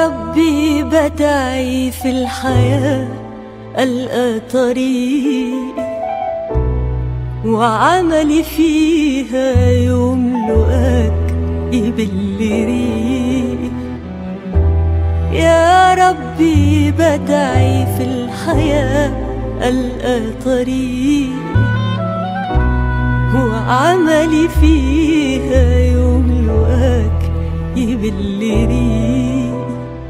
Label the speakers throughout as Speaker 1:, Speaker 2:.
Speaker 1: ربي بدعي في الحياة ألقى طريق، وعملي فيها يملؤك يبل ريق. يا ربي بدعي في الحياة ألقى طريق، وعملي فيها يملؤك يبل ريق.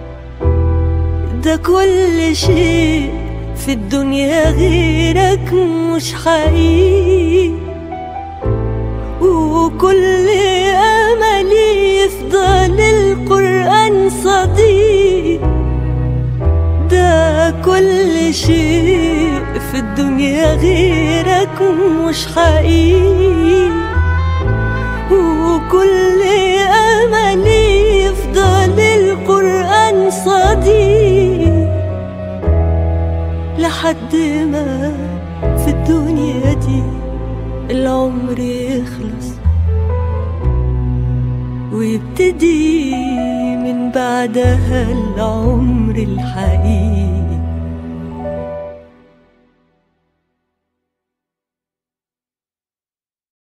Speaker 1: ده كل شيء في الدنيا غيرك مش حقيقي، وكل أملي يفضل القرآن صديق. ده كل شيء في الدنيا غيرك مش حقيقي، وكل أملي يفضل القرآن صديق. لحد ما في الدنيا دي العمر يخلص، ويبتدي من بعدها العمر الحقيقي.